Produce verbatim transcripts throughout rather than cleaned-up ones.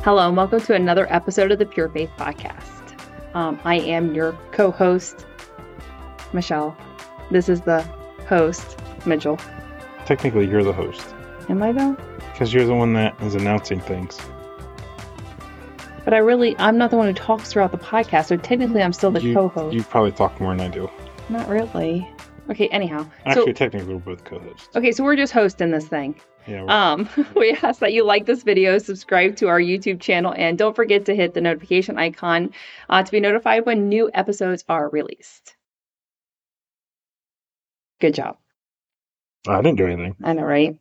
Hello, and welcome to another episode of the Pure Faith Podcast. Um, I am your co-host, Michelle. This is the host, Mitchell. Technically, you're the host. Am I though? Because you're the one that is announcing things. But I really, I'm not the one who talks throughout the podcast, so technically I'm still the you, co-host. You probably talk more than I do. Not really. Okay, anyhow. Actually, so, technically, we're both co-hosts. Okay, so we're just hosting this thing. Yeah. Um, we ask that you like this video, subscribe to our YouTube channel, and don't forget to hit the notification icon uh, to be notified when new episodes are released. Good job. I didn't do anything. I know, right?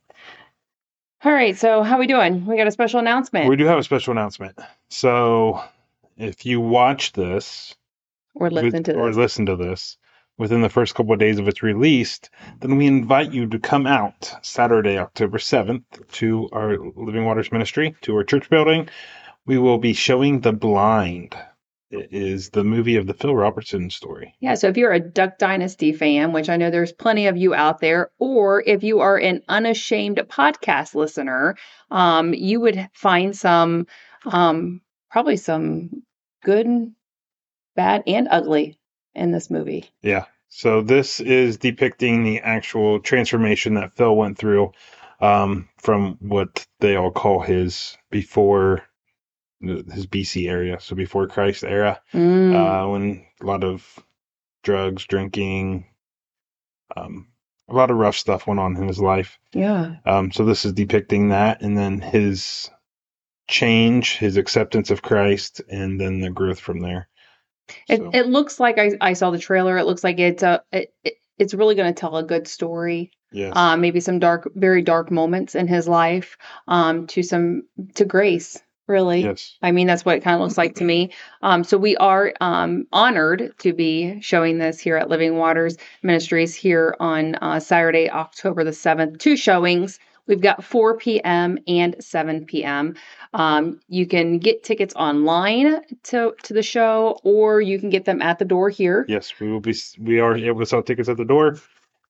All right, so how we doing? We got a special announcement. We do have a special announcement. So, if you watch this, or listen to this, or listen to this within the first couple of days of its released, then we invite you to come out Saturday, October seventh, to our Living Waters ministry, to our church building. We will be showing The Blind. It is the movie of the Phil Robertson story. Yeah, so if you're a Duck Dynasty fan, which I know there's plenty of you out there, or if you are an unashamed podcast listener, um, you would find some, um, probably some good, bad, and ugly in this movie. Yeah. So this is depicting the actual transformation that Phil went through um, from what they all call his before his B C area, so before Christ era, mm. uh, when a lot of drugs, drinking, um, a lot of rough stuff went on in his life. Yeah. Um, so this is depicting that, and then his change, his acceptance of Christ, and then the growth from there. It So. it looks like I, I saw the trailer. It looks like it's a it, it, it's really going to tell a good story. Yes. Um, maybe some dark, very dark moments in his life. Um, to some to grace. Really. Yes. I mean, that's what it kind of looks like to me. Um, so we are um, honored to be showing this here at Living Waters Ministries here on uh, Saturday, October the seventh. Two showings. We've got four p.m. and seven p.m. Um, you can get tickets online to, to the show, or you can get them at the door here. Yes, we will be. We are able to sell tickets at the door,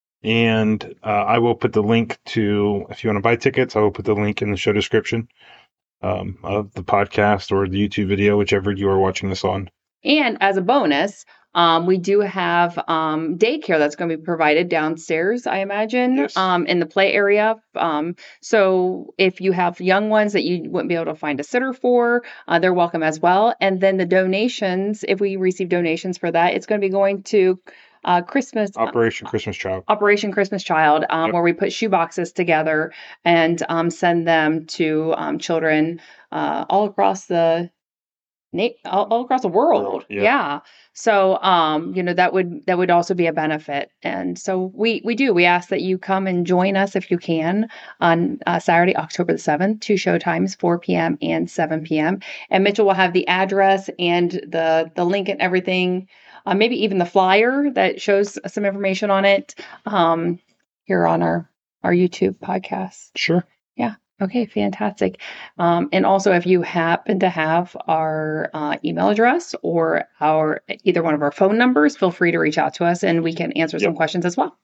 and uh, I will put the link to, if you want to buy tickets, I will put the link in the show description um, of the podcast or the YouTube video, whichever you are watching this on. And as a bonus, um, we do have um, daycare that's going to be provided downstairs, I imagine, Yes. um, in the play area. Um, so if you have young ones that you wouldn't be able to find a sitter for, uh, they're welcome as well. And then the donations, if we receive donations for that, it's going to be going to uh, Christmas. Operation Christmas Child. Operation Christmas Child, um, Yep. where we put shoe boxes together and um, send them to um, children uh, all across the All, all across the world. World, yeah. yeah. So, um, you know, that would, that would also be a benefit. And so we, we do, we ask that you come and join us if you can on uh, Saturday, October the seventh, two show times, four p.m. and seven p.m. And Mitchell will have the address and the, the link and everything, uh, maybe even the flyer that shows some information on it, um, here on our, our YouTube podcast. Sure. Yeah. Okay, fantastic. Um, and also, if you happen to have our uh, email address or our either one of our phone numbers, feel free to reach out to us and we can answer Yep. some questions as well.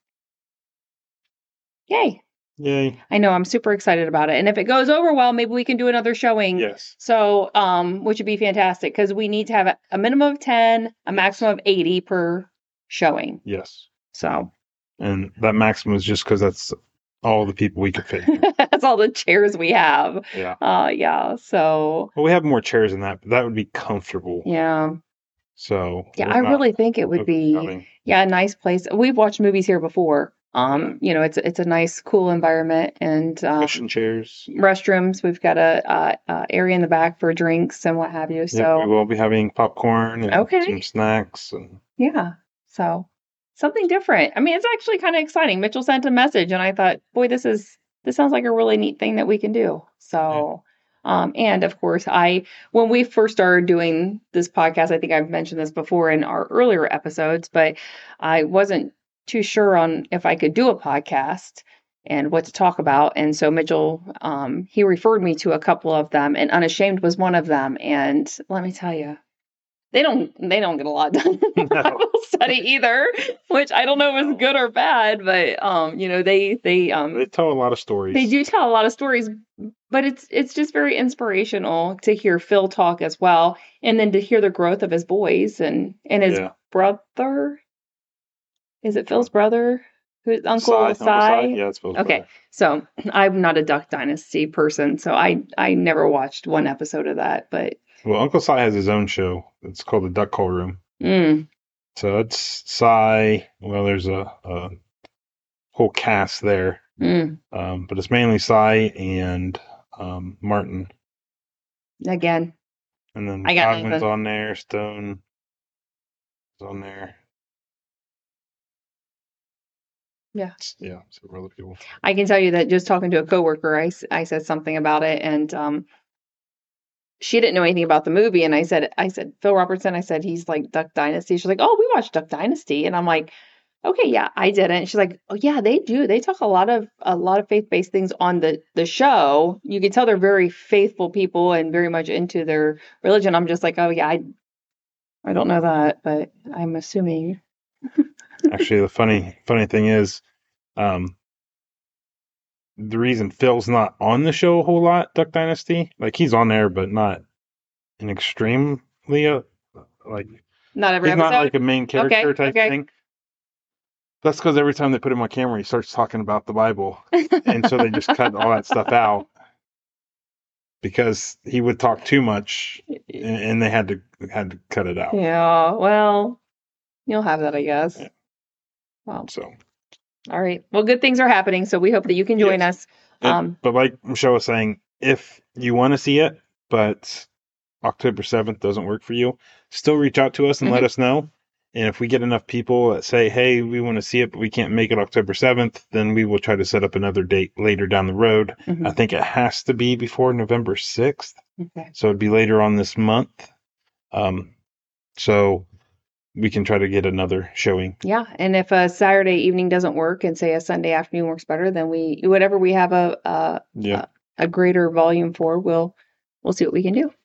Yay. Yay. I know, I'm super excited about it. And if it goes over well, maybe we can do another showing. Yes. So, um, which would be fantastic because we need to have a, a minimum of ten, a maximum of eighty per showing. Yes. So. And that maximum is just because that's all the people we could fit. That's all the chairs we have. Yeah. Uh, yeah. So. Well, we have more chairs than that, but that would be comfortable. Yeah. So. Yeah, we're I not really think it would be, overcoming. yeah, a nice place. We've watched movies here before. Um, you know, it's it's a nice, cool environment and uh, Cushion chairs. restrooms. We've got a, a, a area in the back for drinks and what have you. Yeah, So we will be having popcorn and Okay. some snacks and yeah, so something different. I mean, it's actually kind of exciting. Mitchell sent a message, and I thought, boy, this is this sounds like a really neat thing that we can do. So. Um, and of course, I, when we first started doing this podcast, I think I've mentioned this before in our earlier episodes, but I wasn't too sure on if I could do a podcast and what to talk about. And so Mitchell, um, he referred me to a couple of them, and Unashamed was one of them. And let me tell you, they don't, they don't get a lot done in No. Bible study either, which I don't know if is good or bad, but, um, you know, they, they, um, they tell a lot of stories. they do tell a lot of stories, but it's it's just very inspirational to hear Phil talk as well, and then to hear the growth of his boys and and his Yeah. brother. Is it Phil's brother? Who's Uncle Cy, Uncle Cy? Cy? Yeah, it's Phil's Okay, brother. so I'm not a Duck Dynasty person, so I I never watched one episode of that, but Well, Uncle Cy has his own show. It's called the Duck Call Room. mm, So it's Cy. Well, there's a, a whole cast there, mm, um, but it's mainly Cy and um, Martin. again, And then I got Cogman's nothing. on there. Stone is on there. Yeah. It's- yeah, several other people. I can tell you that just talking to a coworker, I, s- I said something about it, and um, she didn't know anything about the movie, and I said I said Phil Robertson, I said he's like Duck Dynasty. She's like, oh, we watched Duck Dynasty, and I'm like, okay, yeah, I didn't. She's like, oh yeah, they do. They talk a lot of a lot of faith based things on the the show. You can tell they're very faithful people and very much into their religion. I'm just like, oh yeah, I I don't know that, but I'm assuming. Actually, the funny funny thing is, um, the reason Phil's not on the show a whole lot, Duck Dynasty, like he's on there, but not an extremely uh, like Not every he's episode. not like a main character Okay, type okay. thing. That's because every time they put him on camera, he starts talking about the Bible, and so they just cut all that stuff out because he would talk too much, and, and they had to had to cut it out. Yeah, well, you'll have that, I guess. Yeah. Well, So, all right. Well, good things are happening, so we hope that you can join Yes. us. and- Um, but like Michelle was saying, if you want to see it, but October seventh doesn't work for you, still reach out to us and let Mhm. us know. And if we get enough people that say, hey, we want to see it, but we can't make it October seventh, then we will try to set up another date later down the road. mhm. I think it has to be before November sixth. Okay. So it'd be later on this month. Um, so we can try to get another showing. Yeah, and if a Saturday evening doesn't work and say a Sunday afternoon works better, then we whatever we have a a, Yeah. a greater volume for, we'll we'll see what we can do.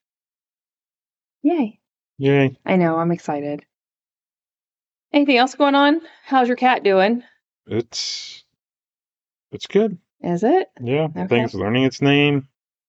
Yay. Yay. I know, I'm excited. Anything else going on? How's your cat doing? It's it's good. Is it? Yeah. I Okay. think it's learning its name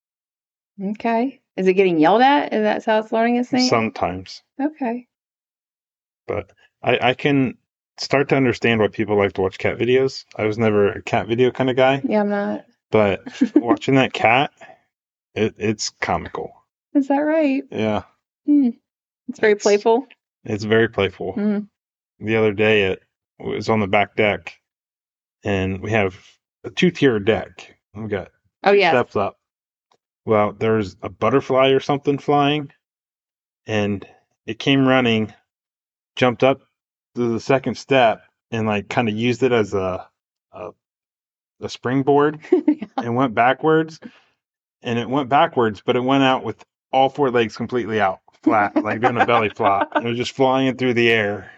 Okay. Is it getting yelled at? Is that how it's learning its name? sometimes. Okay. But I, I can start to understand why people like to watch cat videos. I was never a cat video kind of guy, Yeah, I'm not. but watching that cat, it, it's comical. Is that right? Yeah. Hmm. It's very It's- playful. It's very playful. Hmm. The other day, it was on the back deck, and we have a two-tier deck. We got Oh, yes. steps up. Well, there's a butterfly or something flying, and it came running, jumped up to the second step, and like kind of used it as a a, a springboard and went backwards. And it went backwards, but it went out with all four legs completely out, flat, like doing a belly flop. It was just flying through the air.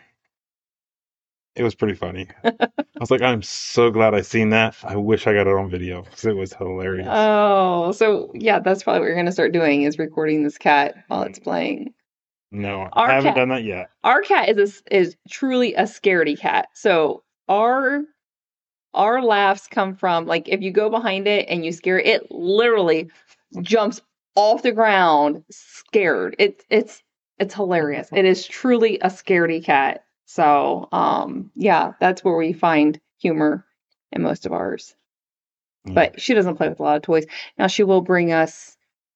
It was pretty funny. I was like, I'm so glad I seen that. I wish I got it on video because it was hilarious. Oh, so yeah, that's probably what you're going to start doing is recording this cat while it's playing. No, Our I haven't cat- done that yet. Our cat is a, is truly a scaredy cat. So our our laughs come from like if you go behind it and you scare it, it literally jumps off the ground scared. It's it's it's hilarious. It is truly a scaredy cat. So um yeah, that's where we find humor in most of ours. Yeah. But she doesn't play with a lot of toys. Now she will bring us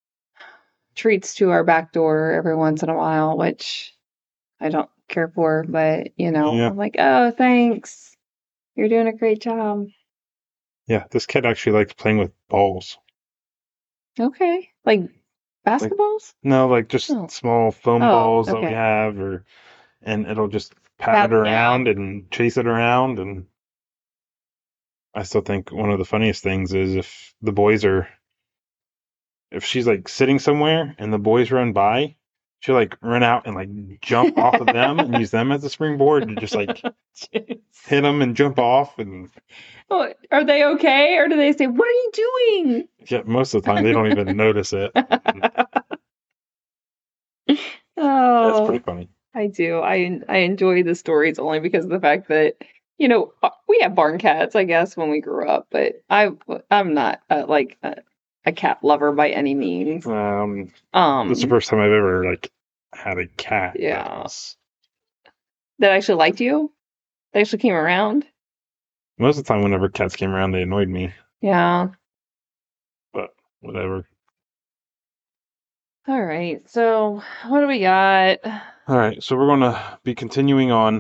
treats to our back door every once in a while, which I don't care for, but you know, Yeah. I'm like, oh, thanks. You're doing a great job. Yeah, this cat actually likes playing with balls. Okay. Like basketballs? No, like just Oh. small foam Oh, balls that we okay. have, or and it'll just pat Pat it it around and chase it around. And I still think one of the funniest things is if the boys are, if she's like sitting somewhere and the boys run by, she'll like run out and like jump off of them and use them as a springboard to just like Jeez. hit them and jump off. And Oh, are they okay? Or do they say, what are you doing? yeah, most of the time they don't even notice it. Oh, That's pretty funny. I do. I I enjoy the stories only because of the fact that, you know, we have barn cats, I guess, when we grew up, but I I'm not uh, like uh, a cat lover by any means. Um, Um, this is the first time I've ever like had a cat. Yeah. That, was, that actually liked you. They actually came around. most of the time, whenever cats came around, they annoyed me. Yeah. But whatever. All right. So what do we got? All right. So we're gonna be continuing on.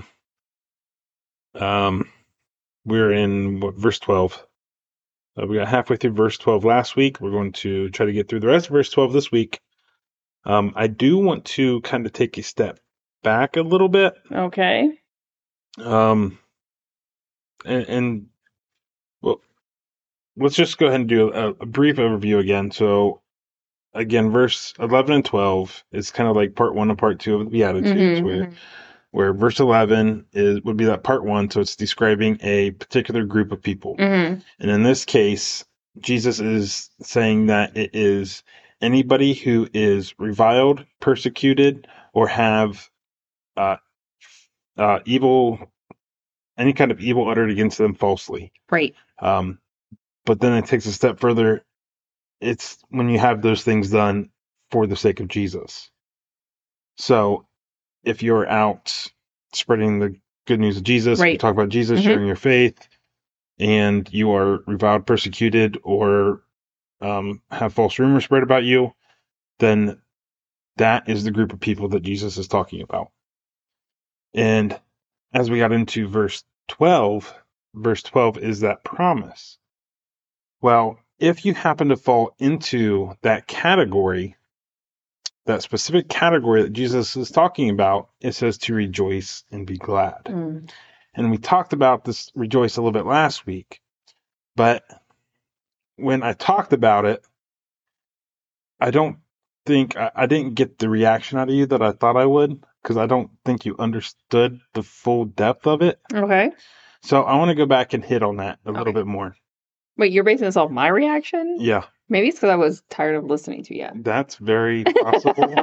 Um, we're in what, verse twelve. Uh, we got halfway through verse twelve last week. We're going to try to get through the rest of verse twelve this week. Um, I do want to kind of take a step back a little bit. Okay. Um, and, and well, let's just go ahead and do a, a brief overview again. So, again, verse eleven and twelve is kind of like part one and part two of the Beatitudes, Mhm, where mhm. where verse eleven is would be that part one. So it's describing a particular group of people, Mhm. and in this case, Jesus is saying that it is anybody who is reviled, persecuted, or have uh, uh, evil, any kind of evil uttered against them falsely. Right. Um, but then it takes a step further. It's when you have those things done for the sake of Jesus. So if you're out spreading the good news of Jesus, you Right. talk about Jesus, Mhm. sharing your faith, and you are reviled, persecuted, or um, have false rumors spread about you, then that is the group of people that Jesus is talking about. And as we got into verse twelve, verse twelve is that promise. Well, if you happen to fall into that category, that specific category that Jesus is talking about, it says to rejoice and be glad. Mm. And we talked about this rejoice a little bit last week, but when I talked about it, I don't think I, I didn't get the reaction out of you that I thought I would, because I don't think you understood the full depth of it. Okay. So I want to go back and hit on that a little Okay. bit more. Wait, you're basing this off my reaction? Yeah, Maybe it's because I was tired of listening to you. that's very possible.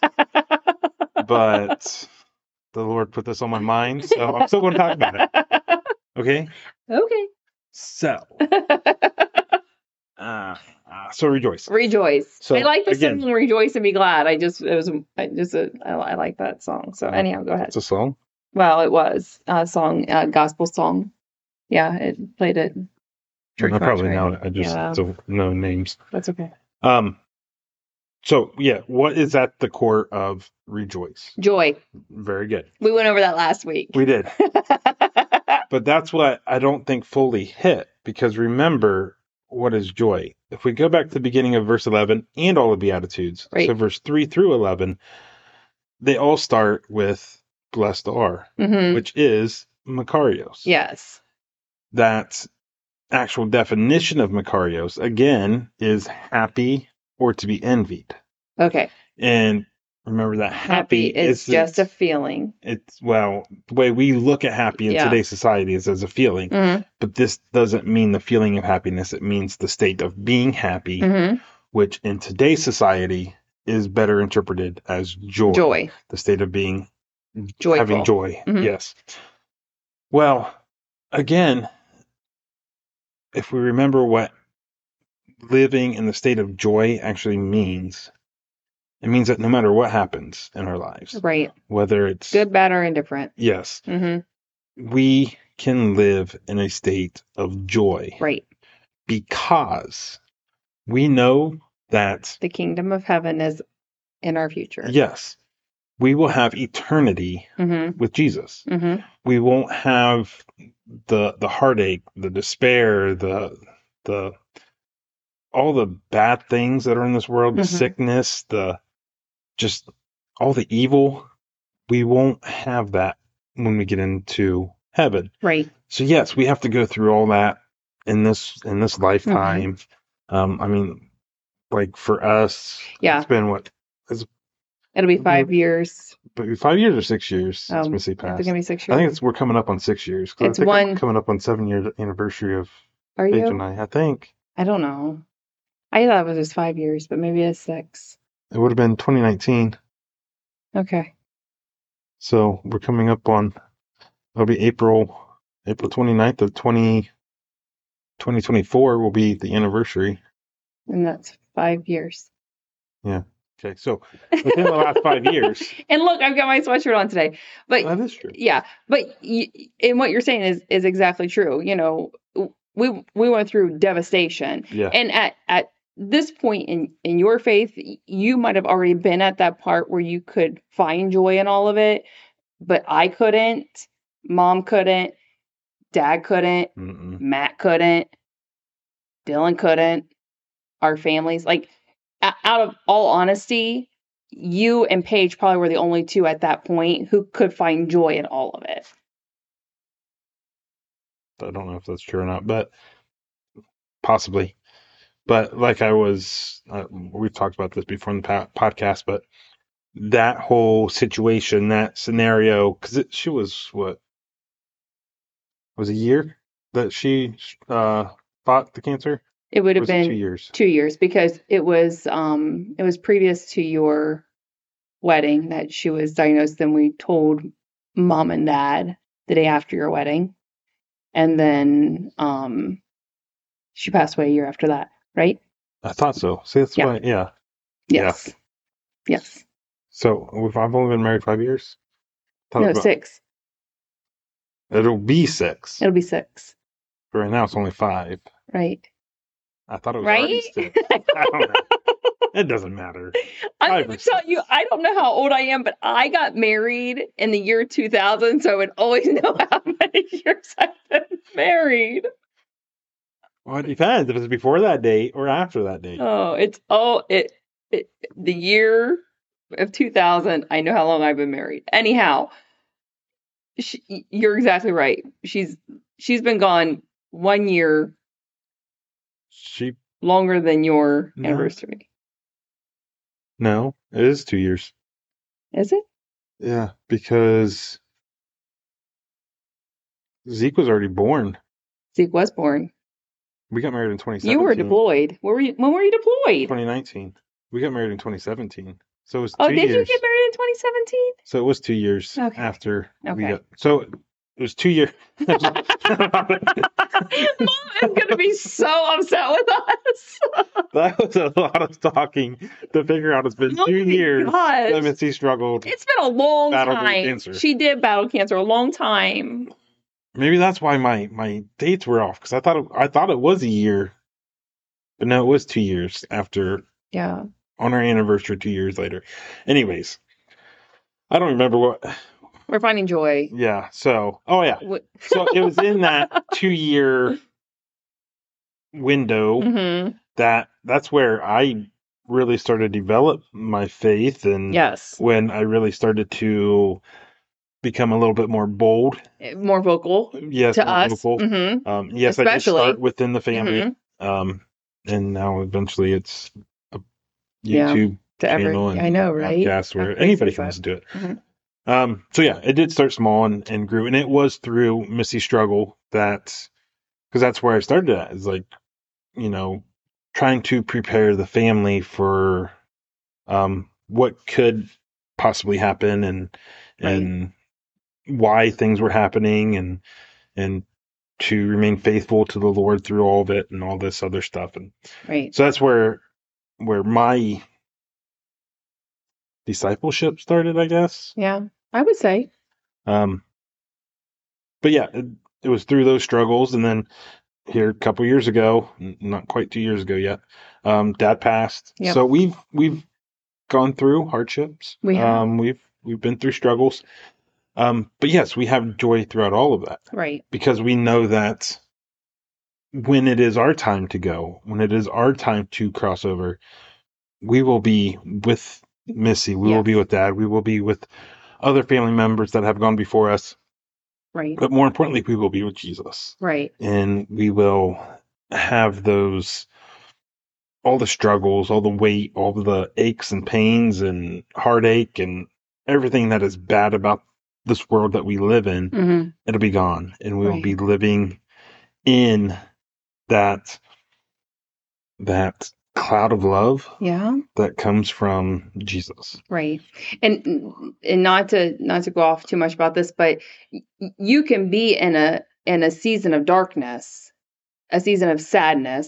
But the Lord put this on my mind, so I'm still going to talk about it. Okay? Okay. So, uh, uh, so rejoice. Rejoice. So, I like the again- song "Rejoice and Be Glad." I just it was I just uh, I, I like that song. So Uh, anyhow, go ahead. It's a song. Well, it was a song, a gospel song. Yeah, it played it. I probably right? know it. I just Yeah. don't know names. That's okay. Um. So yeah, what is at the core of rejoice? Joy. Very good. We went over that last week. We did, but that's what I don't think fully hit, because remember, what is joy? If we go back to the beginning of verse eleven and all the Beatitudes, Right. so verse three through eleven, they all start with blessed are, Mhm. which is Makarios. Yes. That actual definition of Makarios, again, is happy or to be envied. Okay. And remember that Happy, happy, is is just a feeling. It's, well, the way we look at happy in Yeah. today's society is as a feeling. Mhm. But this doesn't mean the feeling of happiness. It means the state of being happy, Mhm. which in today's society is better interpreted as joy. Joy. The state of being Joyful. having joy. Mhm. Yes. Well, again, if we remember what living in the state of joy actually means, it means that no matter what happens in our lives, Right. whether it's Good, bad, or indifferent. yes, Mhm. we can live in a state of joy Right. because we know that, The kingdom of heaven is in our future. yes, we will have eternity Mhm. with Jesus. Mhm. We won't have the the heartache, the despair, the the all the bad things that are in this world, the Mhm. sickness, the just all the evil. We won't have that when we get into heaven. Right. So yes, we have to go through all that in this in this lifetime. Um, I mean, like for us, Yeah. it's been what, It'll be five years. but five years or six years since Um, Missy Is it passed. gonna be six I years? think it's we're coming up on six years. 'cause It's I think I'm one- coming up on seven year anniversary of Are Paige you? and I. I think I don't know. I thought it was just five years, but maybe it's six. it would have been twenty nineteen. Okay. So we're coming up on, it'll be April April twenty-ninth of twenty, twenty twenty-four will be the anniversary. And that's five years. Yeah. Okay. So within the last five years. And look, I've got my sweatshirt on today. But that is true. Yeah. But y- and what you're saying is is exactly true. You know, we we went through devastation. Yeah. And at at this point in in your faith, you might have already been at that part where you could find joy in all of it, but I couldn't. Mom couldn't. Dad couldn't. Mm-mm. Matt couldn't. Dylan couldn't. Our families, like, out of all honesty, you and Paige probably were the only two at that point who could find joy in all of it. I don't know if that's true or not, but possibly. But like I was, uh, we've talked about this before in the po- podcast, but that whole situation, that scenario, because she was what? Was a year that she uh, fought the cancer? It would have was been two years. Two years because it was um it was previous to your wedding that she was diagnosed. Then we told mom and dad the day after your wedding, and then um she passed away a year after that, right? I thought so. See, that's Yeah. why. Yeah. Yes. Yeah. Yes. So we've, I've only been married five years. Thought No, about- six. It'll be six. It'll be six. But right now it's only five. Right. I thought it was Right? already six. I don't know. It doesn't matter. I'm Five going or to tell six. you, I don't know how old I am, but I got married in the year two thousand, so I would always know how many years I've been married. Well, it depends if it's before that date or after that date. Oh, it's oh it, it the year of two thousand. I know how long I've been married. Anyhow, she, you're exactly right. She's she's been gone one year She longer than your No. anniversary. no, it is two years. Is it? Yeah, because Zeke was already born. Zeke was born. We got married in twenty seventeen. You were deployed. Where were you, when were you deployed? twenty nineteen. We got married in twenty seventeen. So it was Oh, two did years. you get married in twenty seventeen? So it was two years Okay. after we Okay. got. So it was two years. Mom is going to be so upset with us. That was a lot of talking to figure out. It's been Oh two my years gosh. that Missy struggled. It's been a long Battled with time. cancer. She did battle cancer a long time. Maybe that's why my, my dates were off, because I thought it, I thought it was a year, but no, it was two years after Yeah. on our anniversary. Two years later. Anyways, I don't remember what. We're finding joy. Yeah. So, oh yeah. What- So it was in that two year window Mhm. that that's where I really started to develop my faith, and Yes. when I really started to become a little bit more bold. More vocal Yes, to more us. vocal. Mhm. Um, yes, I Especially. did start within the family, Mhm. um, and now eventually it's a Yeah, YouTube To every, channel and I know, right? podcast where How crazy anybody is can that? listen to it. Mhm. Um, so yeah, it did start small and, and grew, and it was through Missy's struggle that, because that's where I started at, is like, you know, trying to prepare the family for um, what could possibly happen, and Right. and why things were happening, and and to remain faithful to the Lord through all of it and all this other stuff. And Right. so that's where where my discipleship started, I guess. Yeah. I would say. Um, but yeah, it, it was through those struggles, and then here a couple years ago, n- not quite two years ago yet, um, Dad passed. Yep. So we've we've gone through hardships. We have. Um, we've we've been through struggles. Um, but yes, we have joy throughout all of that, Right. because we know that when it is our time to go, when it is our time to cross over, we will be with Missy. We will Yes. be with Dad. We will be with other family members that have gone before us. Right. But more importantly, we will be with Jesus. Right. And we will have those, all the struggles, all the weight, all the aches and pains and heartache and everything that is bad about this world that we live in. hmm It'll be gone. And we will Right. be living in that, that cloud of love Yeah. that comes from Jesus. Right. And and not to not to go off too much about this, but y- you can be in a in a season of darkness, a season of sadness,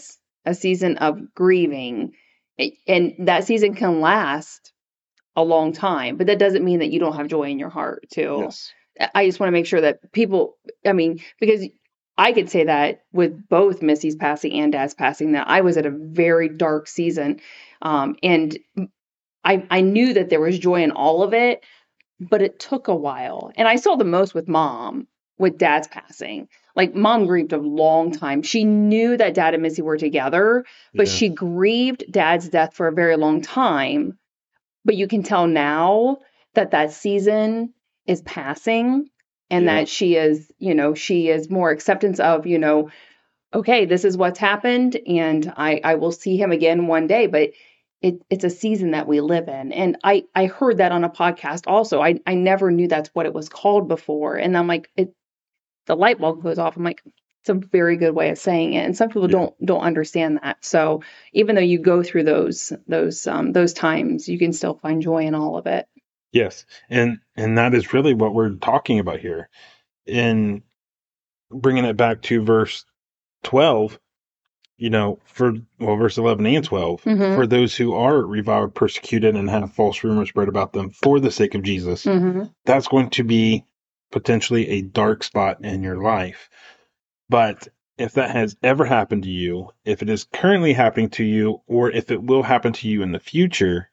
a season of grieving, and that season can last a long time, but that doesn't mean that you don't have joy in your heart too. Yes. I just want to make sure that people, I mean, because I could say that with both Missy's passing and Dad's passing, that I was at a very dark season. Um, and I, I knew that there was joy in all of it, but it took a while. And I saw the most with Mom, with Dad's passing. Like, Mom grieved a long time. She knew that Dad and Missy were together, but Yeah. she grieved Dad's death for a very long time. But you can tell now that that season is passing, and Yeah. that she is, you know, she is more acceptance of, you know, okay, this is what's happened, and I, I will see him again one day. But it, it's a season that we live in. And I, I heard that on a podcast also. I, I never knew that's what it was called before. And I'm like, it, the light bulb goes off. I'm like, it's a very good way of saying it. And some people Yeah. don't don't understand that. So even though you go through those those um, those times, you can still find joy in all of it. Yes. And and that is really what we're talking about here. In bringing it back to verse twelve, you know, for, well, verse eleven and twelve, Mhm. for those who are reviled, persecuted, and have false rumors spread about them for the sake of Jesus, Mm-hmm. that's going to be potentially a dark spot in your life. But if that has ever happened to you, if it is currently happening to you, or if it will happen to you in the future,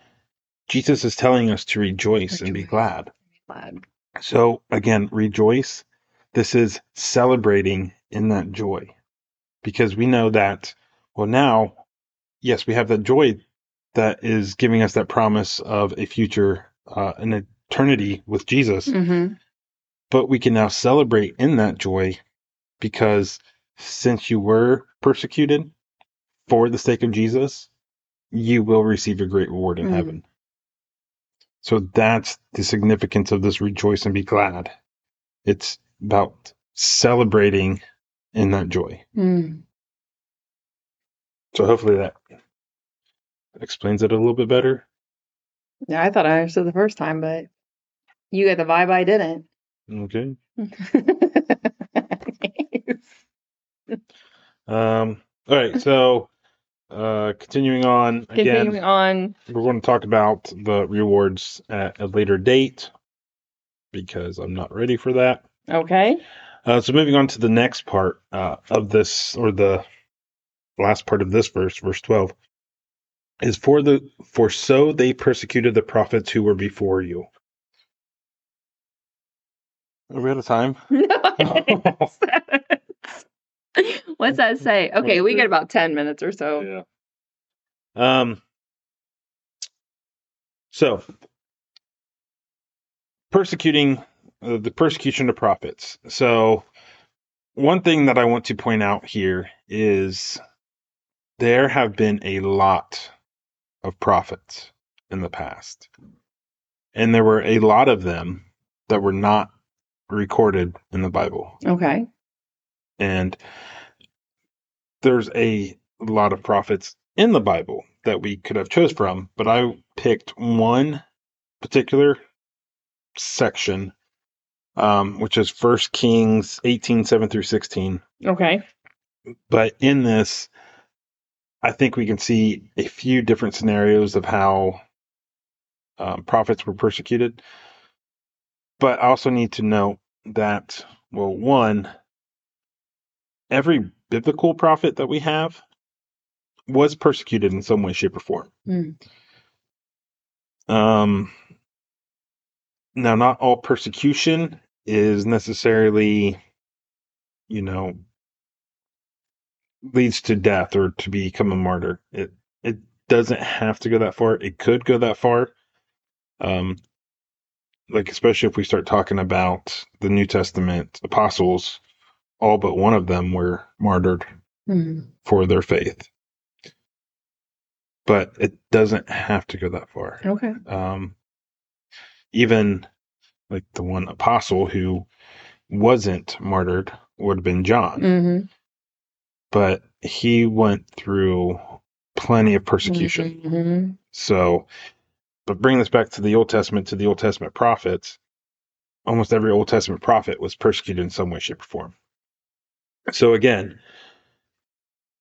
Jesus is telling us to rejoice, and be Rejoice. glad. Glad. So again, rejoice. This is celebrating in that joy, because we know that, well, now, yes, we have that joy that is giving us that promise of a future, uh, an eternity with Jesus, Mm-hmm. but we can now celebrate in that joy, because since you were persecuted for the sake of Jesus, you will receive a great reward in Mm. heaven. So that's the significance of this rejoice and be glad. It's about celebrating in that joy. Mm. So hopefully that explains it a little bit better. Yeah, I thought I understood the first time, but you got the vibe I didn't. Okay. Um, all right. So, uh, continuing on again, Continuing on. we're going to talk about the rewards at a later date, because I'm not ready for that. Okay. Uh, so moving on to the next part uh, of this, or the last part of this verse, verse twelve, is for the for so they persecuted the prophets who were before you. Are we out of time? What's that say? Okay, we get about ten minutes or so. Yeah. Um. So, persecuting uh, the persecution of prophets. So, one thing that I want to point out here is there have been a lot of prophets in the past, and there were a lot of them that were not recorded in the Bible. Okay. And there's a lot of prophets in the Bible that we could have chose from, but I picked one particular section, um, which is First Kings eighteen, seven through sixteen. Okay. But in this, I think we can see a few different scenarios of how um, prophets were persecuted. But I also need to note that, well, one, every biblical prophet that we have was persecuted in some way, shape, or form. Mm. Um, now, not all persecution is necessarily, you know, leads to death or to become a martyr. It it doesn't have to go that far. It could go that far. Um, like especially if we start talking about the New Testament apostles, all but one of them were martyred Mm. for their faith. But it doesn't have to go that far. Okay. Um, even like the one apostle who wasn't martyred would have been John. Mm-hmm. But he went through plenty of persecution. Mm-hmm. So, but bring this back to the Old Testament, to the Old Testament prophets, almost every Old Testament prophet was persecuted in some way, shape, or form. So again,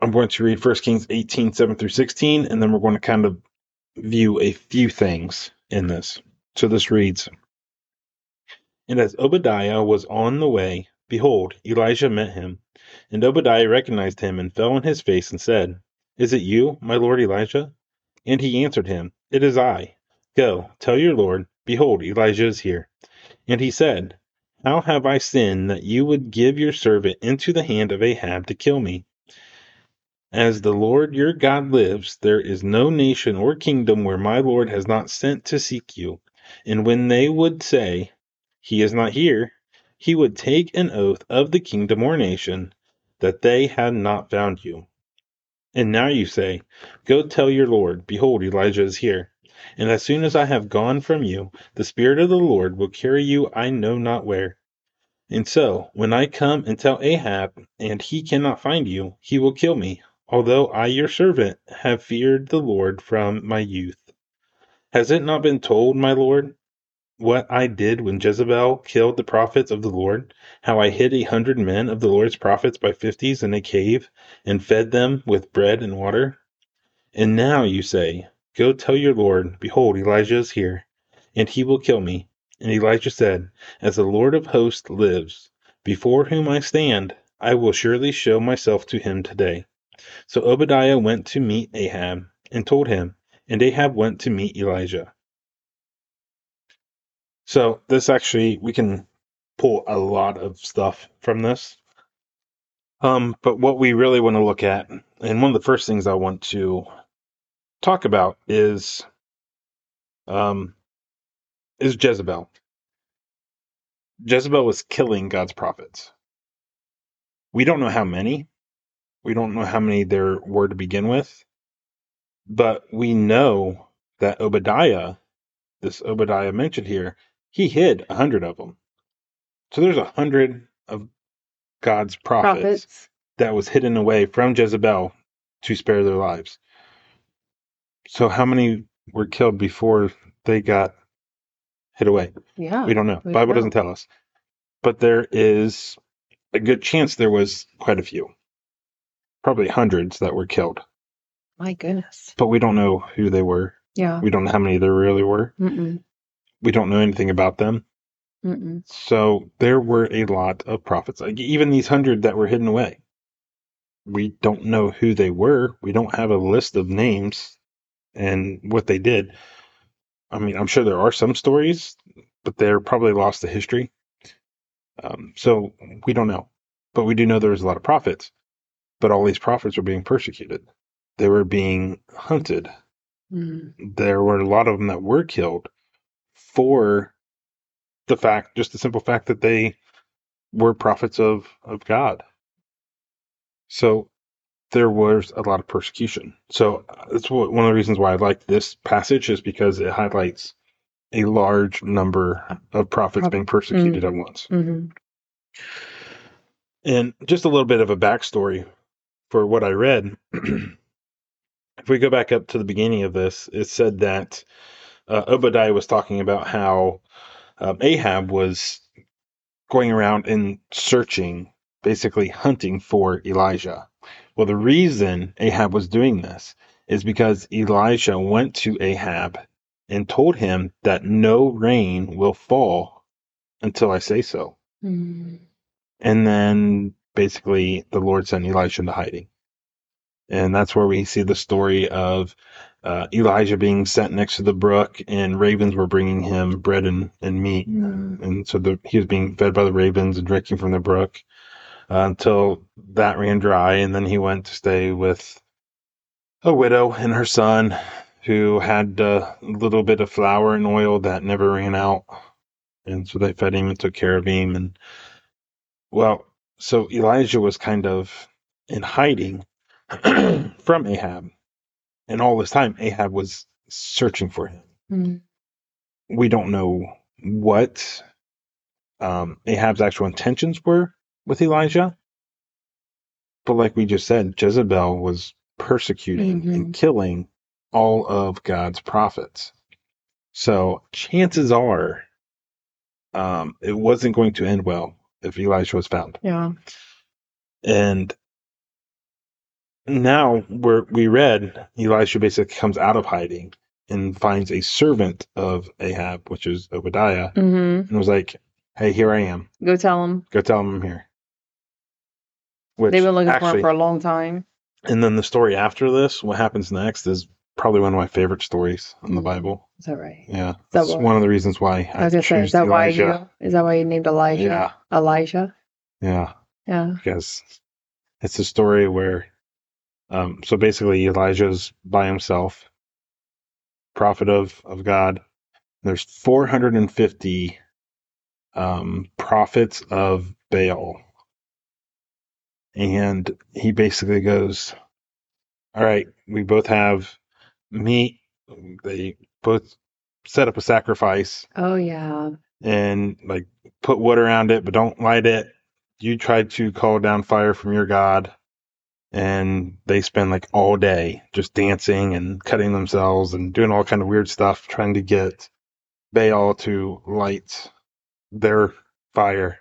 I'm going to read First Kings eighteen, seven through sixteen, and then we're going to kind of view a few things in this. So this reads, And as Obadiah was on the way, behold, Elijah met him. And Obadiah recognized him and fell on his face and said, Is it you, my lord Elijah? And he answered him, It is I. Go, tell your lord, behold, Elijah is here. And he said, How have I sinned that you would give your servant into the hand of Ahab to kill me? As the Lord your God lives, there is no nation or kingdom where my Lord has not sent to seek you. And when they would say, He is not here, he would take an oath of the kingdom or nation that they had not found you. And now you say, Go tell your Lord, behold, Elijah is here. And as soon as I have gone from you, the Spirit of the Lord will carry you I know not where. And so, when I come and tell Ahab, and he cannot find you, he will kill me, although I, your servant, have feared the Lord from my youth. Has it not been told, my Lord, what I did when Jezebel killed the prophets of the Lord, how I hid a hundred men of the Lord's prophets by fifties in a cave, and fed them with bread and water? And now you say, Go tell your Lord, behold, Elijah is here, and he will kill me. And Elijah said, As the Lord of hosts lives, before whom I stand, I will surely show myself to him today. So Obadiah went to meet Ahab, and told him, and Ahab went to meet Elijah. So this actually, we can pull a lot of stuff from this. Um, but what we really want to look at, and one of the first things I want to talk about is um, is Jezebel. Jezebel was killing God's prophets. We don't know how many. We don't know how many there were to begin with. But we know that Obadiah, this Obadiah mentioned here, he hid a hundred of them. So there's a hundred of God's prophets, prophets that was hidden away from Jezebel to spare their lives. So how many were killed before they got hid away? Yeah. We don't know. We Bible don't. doesn't tell us. But there is a good chance there was quite a few. Probably hundreds that were killed. My goodness. But we don't know who they were. Yeah. We don't know how many there really were. Mm-mm. We don't know anything about them. Mm-mm. So there were a lot of prophets. Like even these hundred that were hidden away. We don't know who they were. We don't have a list of names and what they did. I mean, I'm sure there are some stories, but they're probably lost to history. Um, so we don't know. But we do know there was a lot of prophets. But all these prophets were being persecuted. They were being hunted. Mm-hmm. There were a lot of them that were killed for the fact, just the simple fact that they were prophets of, of God. So there was a lot of persecution. So that's what, one of the reasons why I like this passage is because it highlights a large number of prophets being persecuted mm-hmm. at once. Mm-hmm. And just a little bit of a backstory for what I read. If we go back up to the beginning of this, it said that uh, Obadiah was talking about how um, Ahab was going around and searching, basically hunting for Elijah. Well, the reason Ahab was doing this is because Elijah went to Ahab and told him that no rain will fall until I say so. Mm. And then basically the Lord sent Elijah into hiding. And that's where we see the story of uh, Elijah being sent next to the brook, and ravens were bringing him bread and, and meat. Mm. And so the, he was being fed by the ravens and drinking from the brook uh, until that ran dry. And then he went to stay with a widow and her son who had uh, a little bit of flour and oil that never ran out. And so they fed him and took care of him. And well, so Elijah was kind of in hiding from Ahab. And all this time, Ahab was searching for him. Mm-hmm. We don't know what um, Ahab's actual intentions were with Elijah. But like we just said, Jezebel was persecuting mm-hmm. and killing all of God's prophets. So chances are um, it wasn't going to end well if Elijah was found. Yeah. And now where we read, Elisha basically comes out of hiding and finds a servant of Ahab, which is Obadiah, Mm-hmm. and was like, "Hey, here I am. Go tell him. Go tell him I'm here." Which They've been looking actually, for him for a long time. And then the story after this, what happens next, is probably one of my favorite stories in the Mm. Bible. Is that right? Yeah, that that's what- one of the reasons why I was I gonna say, is choose that why Elijah. you? Is that why you named Elijah? Yeah, Elijah. yeah, Yeah. because it's a story where, um, so basically Elijah's by himself, prophet of of God. There's four hundred fifty um, prophets of Baal, and he basically goes, "All right, we both have meat." They both set up a sacrifice Oh yeah. and like put wood around it, but don't light it. You tried to call down fire from your god, and they spend like all day just dancing and cutting themselves and doing all kind of weird stuff, trying to get Baal to light their fire.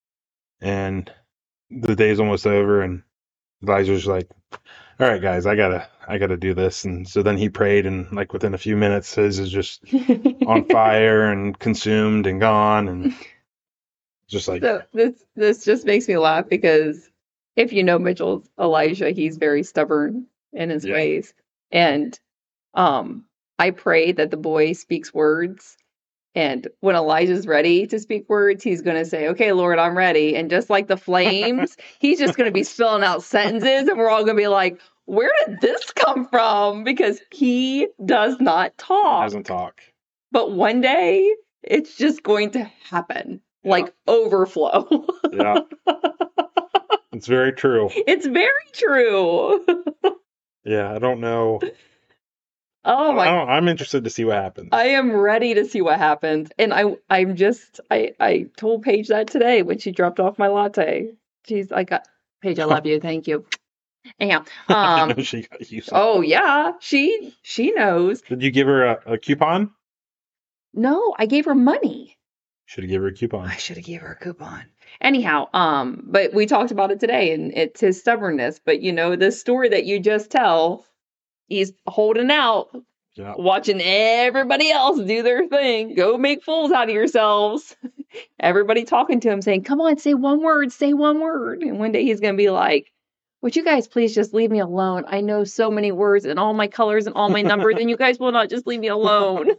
And the day's almost over, and Elijah's like, "All right, guys, I gotta, I gotta do this." And so then he prayed, and like within a few minutes, his is just on fire and consumed and gone, and just like, So this this just makes me laugh because if you know Mitchell's Elijah, he's very stubborn in his Yeah. ways. And um I pray that the boy speaks words. And when Elijah's ready to speak words, he's going to say, "Okay, Lord, I'm ready." And just like the flames, he's just going to be spilling out sentences. And we're all going to be like, where did this come from? Because he does not talk. doesn't talk. But one day, it's just going to happen. Yeah. Like overflow. Yeah. It's very true. It's very true. Yeah, I don't know. Oh I my! don't, I'm interested to see what happens. I am ready to see what happens. And I, I'm just, I, I told Paige that today when she dropped off my latte. She's like, "Paige, I love you. Thank you." Anyhow, I um, know she got you some. oh yeah, she, she knows. Did you give her a, a coupon? No, I gave her money. Should have given her a coupon. I should have gave her a coupon. Anyhow, um, but we talked about it today, and it's his stubbornness. But you know, the story that you just tell, he's holding out, Yeah. watching everybody else do their thing. Go make fools out of yourselves. Everybody talking to him, saying, "Come on, say one word, say one word." And one day he's gonna be like, "Would you guys please just leave me alone? I know so many words and all my colors and all my numbers, and you guys will not just leave me alone."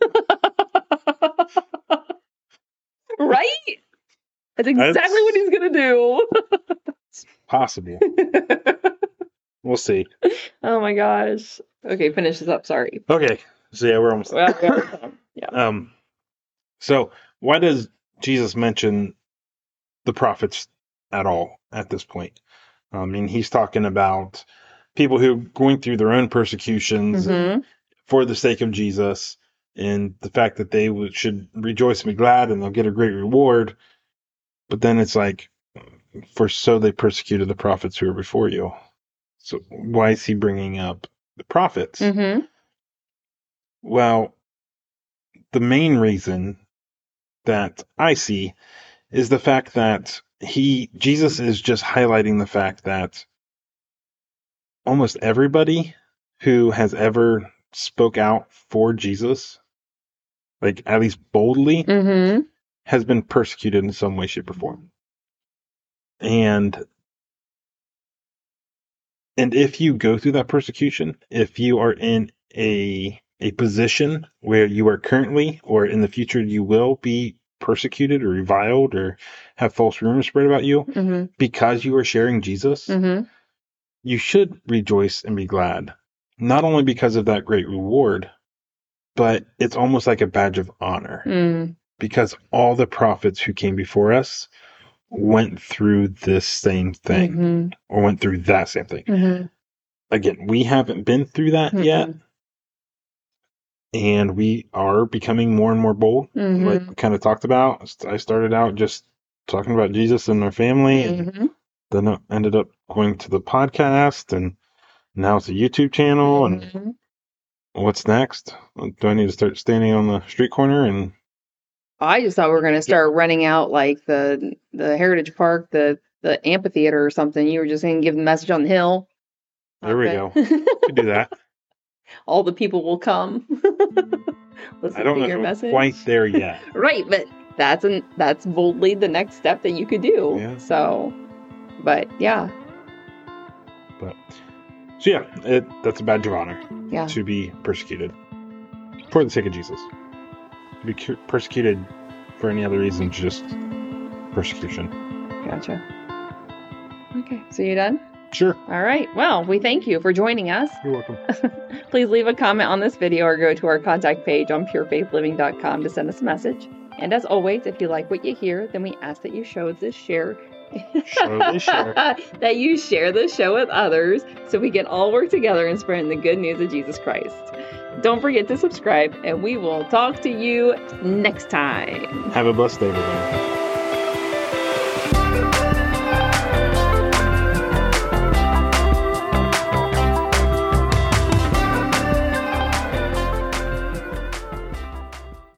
Right? That's exactly That's- what he's gonna do. Possible. We'll see. Oh my gosh. Okay, finish this up. Sorry. Okay. So yeah, we're almost Well, yeah. yeah. Um, so why does Jesus mention the prophets at all at this point? I mean, he's talking about people who are going through their own persecutions Mhm. for the sake of Jesus, and the fact that they would, should rejoice and be glad, and they'll get a great reward. But then it's like, for so they persecuted the prophets who were before you. So why is he bringing up the prophets? Mhm. Well, the main reason that I see is the fact that he, Jesus is just highlighting the fact that almost everybody who has ever spoke out for Jesus, like at least boldly, Mhm. has been persecuted in some way, shape, or form. And and if you go through that persecution, if you are in a a position where you are currently or in the future you will be persecuted or reviled or have false rumors spread about you Mhm. because you are sharing Jesus, Mhm. you should rejoice and be glad. Not only because of that great reward, but it's almost like a badge of honor. Mm. Because all the prophets who came before us went through this same thing, Mhm. or went through that same thing. Mhm. Again, we haven't been through that Mhm. yet, and we are becoming more and more bold, Mhm. like we kind of talked about. I started out just talking about Jesus and our family, and Mhm. then I ended up going to the podcast, and now it's a YouTube channel. And Mhm. what's next? Do I need to start standing on the street corner and I just thought we were going to start renting out like the the Heritage Park, the the amphitheater or something. You were just going to give the message on the hill. There we Okay. go. We do that. All the people will come. Listen I don't to know your if we're message. quite there yet. Right, but that's an that's boldly the next step that you could do. Yeah. So, but yeah, But so yeah, it, that's a badge of honor yeah, to be persecuted for the sake of Jesus. To be cu- persecuted for any other reason, just persecution. gotcha. Okay, so you done? Sure. All right. Well, we thank you for joining us. You're welcome. Please leave a comment on this video or go to our contact page on pure faith living dot com to send us a message. And as always, if you like what you hear, then we ask that you show this share. Show this share. that you share this show with others so we can all work together in spreading the good news of Jesus Christ. Don't forget to subscribe, and we will talk to you next time. Have a blessed day, everybody.